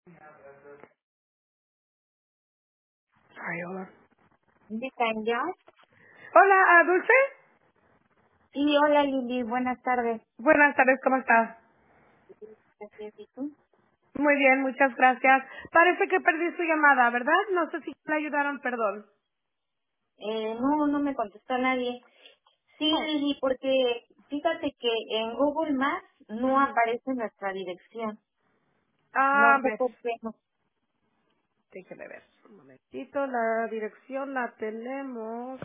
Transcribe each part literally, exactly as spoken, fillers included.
Ay, hola. ¿De Tanya? Hola, ah, Dulce. Sí, hola Lili, buenas tardes. Buenas tardes, ¿cómo estás? Gracias, ¿y tú? Muy bien, muchas gracias. Parece que perdí su llamada, ¿verdad? No sé si le ayudaron, perdón. Eh, no, no me contestó nadie. Sí, Oh. Lili, porque fíjate que en Google Maps no Ujú. aparece nuestra dirección. Ah, No sé ves. por qué. No. Déjeme ver. Un momentito, la dirección la tenemos.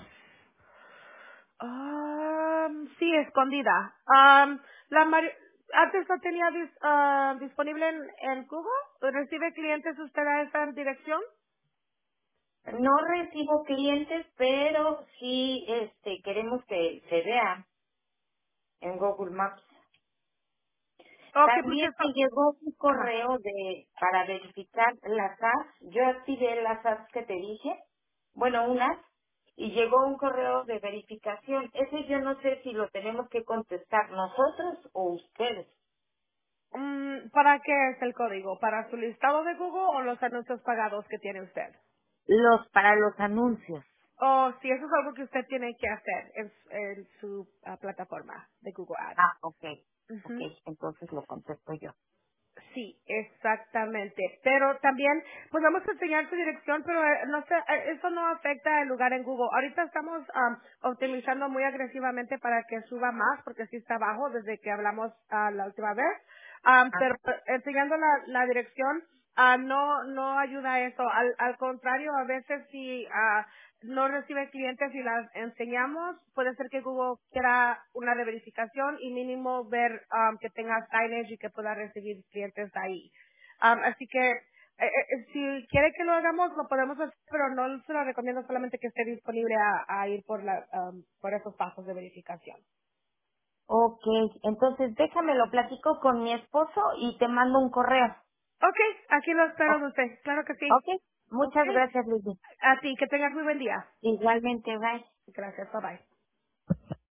Ah, sí, escondida. Ah, la mari- antes lo tenía dis- ah, disponible en, en Google. ¿Recibe clientes usted a esa dirección? No recibo clientes, pero sí este, queremos que se vea en Google Maps. Ok, porque También eso... me llegó un Ajá. correo de para verificar las apps. Yo activé las apps que te dije, bueno, unas, y llegó un correo de verificación. Ese yo no sé si lo tenemos que contestar nosotros o ustedes. Mm, ¿Para qué es el código? ¿Para su listado de Google o los anuncios pagados que tiene usted? Los para los anuncios. O si eso es algo que usted tiene que hacer en, en su ah, plataforma de Google Ads. Ah, ok, ok, Ujú. entonces lo contesto yo. Sí, exactamente. Pero también, pues vamos a enseñar su dirección, pero eh, no sé, eh, eso no afecta el lugar en Google. Ahorita estamos am, optimizando muy agresivamente para que suba más, porque sí está bajo desde que hablamos ah, la última vez. Am, pero Ajá. eh, enseñando la, la dirección, ah, no, no ayuda a eso. Al, al contrario, a veces si ah, no recibe clientes y las enseñamos, puede ser que Google quiera una reverificación y mínimo ver um, que tenga signage y que pueda recibir clientes ahí. Um, así que eh, eh, si quiere que lo hagamos, lo podemos hacer, pero no se lo recomiendo solamente que esté disponible a, a ir por, la, um, por esos pasos de verificación. Ok, entonces déjame lo platico con mi esposo y te mando un correo. Ok, aquí lo espero O- de usted. Claro que sí. ok, Ok. muchas gracias, Lili. A ti, que tengas muy buen día. Igualmente, bye. Gracias, bye bye.